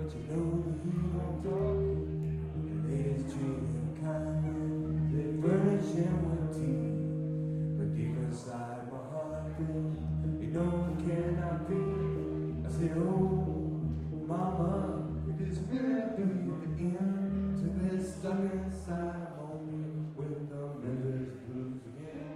but you know he don't talk. The ladies treat him kindly, they furnish him with tea. But deep inside my heart, babe, you know it cannot be. I said, oh, mama, it is really the end to this stuck inside on me with the Memphis blues again.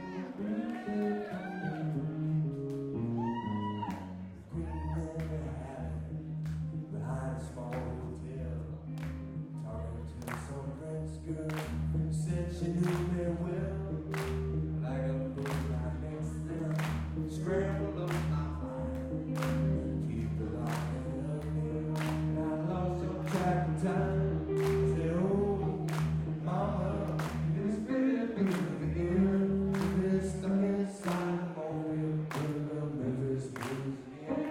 Behind a small hotel, talking to some French girl who said she knew me well. Like a fool right next to them, scrambled up my mind. Keep the light up here, and I lost some track of time. I said, oh, mama, it's really the end. It's stuck inside the moment with the Memphis blues again.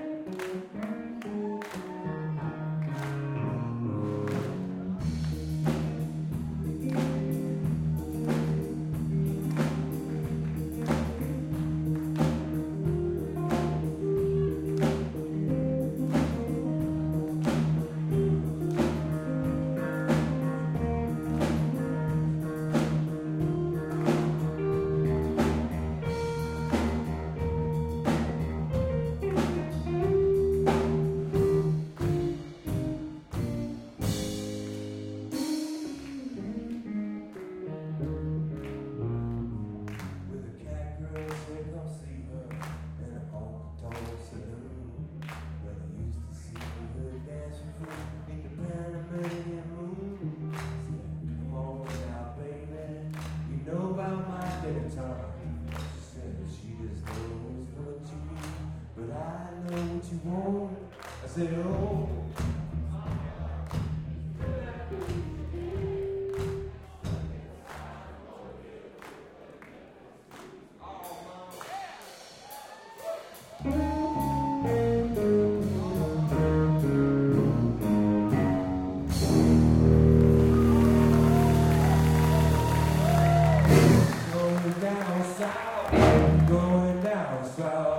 But I know what you want. I said, oh. Going down south, going down south.